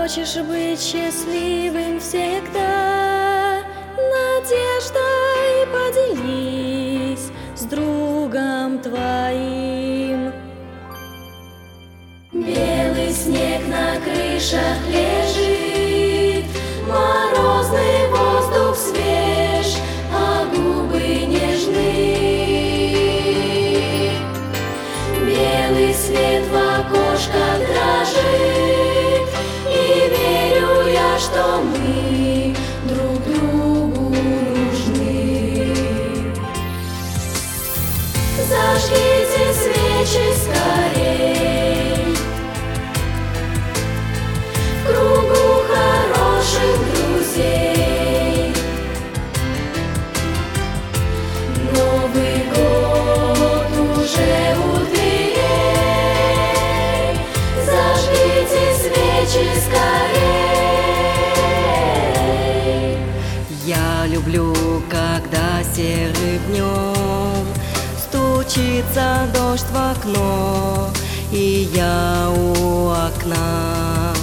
хочешь быть счастливым всегда, надеждой поделись с другом твоим. Белый снег на крышах лежит, морозный воздух свеж, а губы нежны. Белый свет в окошках дрожит, и верю я, что мы друг другу нужны. Зажгите свечи скорей в кругу хороших друзей. Новый год уже у дверей. Зажгите свечи скорей. Я люблю, когда серым днем стучится дождь в окно, и я у окна